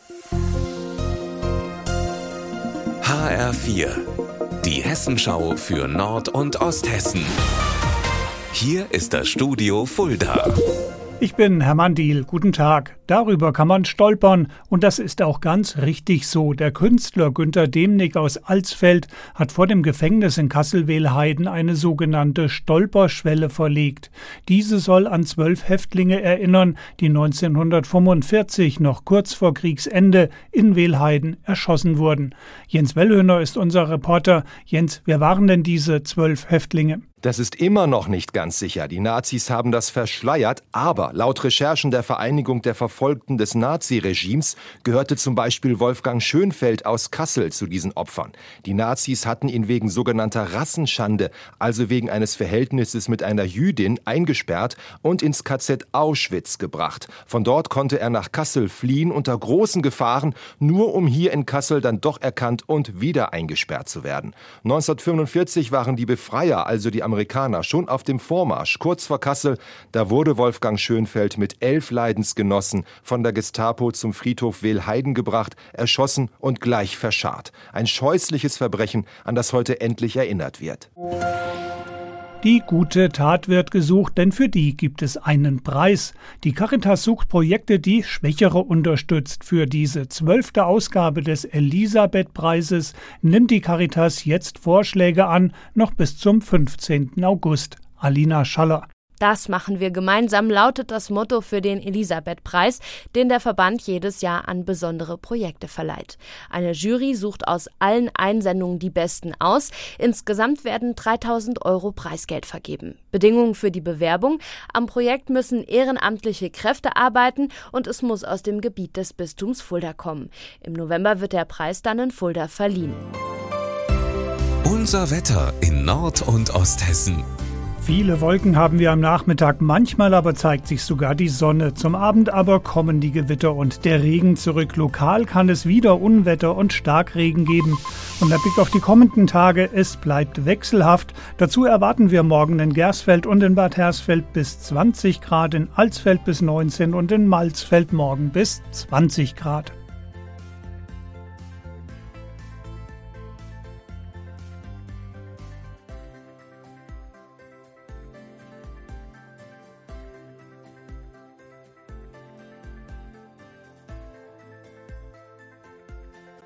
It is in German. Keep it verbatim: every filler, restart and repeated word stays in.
H R vier, die Hessenschau für Nord- und Osthessen. Hier ist das Studio Fulda. Ich bin Hermann Diehl, guten Tag. Darüber kann man stolpern und das ist auch ganz richtig so. Der Künstler Günter Demnig aus Alsfeld hat vor dem Gefängnis in Kassel-Wehlheiden eine sogenannte Stolperschwelle verlegt. Diese soll an zwölf Häftlinge erinnern, die neunzehnhundertfünfundvierzig, noch kurz vor Kriegsende, in Wehlheiden erschossen wurden. Jens Wellhöhner ist unser Reporter. Jens, wer waren denn diese zwölf Häftlinge? Das ist immer noch nicht ganz sicher. Die Nazis haben das verschleiert, aber laut Recherchen der Vereinigung der Verfolgten des Naziregimes gehörte zum Beispiel Wolfgang Schönfeld aus Kassel zu diesen Opfern. Die Nazis hatten ihn wegen sogenannter Rassenschande, also wegen eines Verhältnisses mit einer Jüdin, eingesperrt und ins K Z Auschwitz gebracht. Von dort konnte er nach Kassel fliehen unter großen Gefahren, nur um hier in Kassel dann doch erkannt und wieder eingesperrt zu werden. neunzehnhundertfünfundvierzig waren die Befreier, also die Amerikaner, schon auf dem Vormarsch. Kurz vor Kassel, da wurde Wolfgang Schönfeld mit elf Leidensgenossen von der Gestapo zum Friedhof Wehlheiden gebracht, erschossen und gleich verscharrt. Ein scheußliches Verbrechen, an das heute endlich erinnert wird. Die gute Tat wird gesucht, denn für die gibt es einen Preis. Die Caritas sucht Projekte, die Schwächere unterstützt. Für diese zwölfte Ausgabe des Elisabeth-Preises nimmt die Caritas jetzt Vorschläge an, noch bis zum fünfzehnten August. Alina Schaller. Das machen wir gemeinsam, lautet das Motto für den Elisabeth-Preis, den der Verband jedes Jahr an besondere Projekte verleiht. Eine Jury sucht aus allen Einsendungen die besten aus. Insgesamt werden dreitausend Euro Preisgeld vergeben. Bedingungen für die Bewerbung: Am Projekt müssen ehrenamtliche Kräfte arbeiten und es muss aus dem Gebiet des Bistums Fulda kommen. Im November wird der Preis dann in Fulda verliehen. Unser Wetter in Nord- und Osthessen. Viele Wolken haben wir am Nachmittag, manchmal aber zeigt sich sogar die Sonne. Zum Abend aber kommen die Gewitter und der Regen zurück. Lokal kann es wieder Unwetter und Starkregen geben. Und der Blick auf die kommenden Tage: Es bleibt wechselhaft. Dazu erwarten wir morgen in Gersfeld und in Bad Hersfeld bis zwanzig Grad, in Alsfeld bis neunzehn und in Malzfeld morgen bis zwanzig Grad.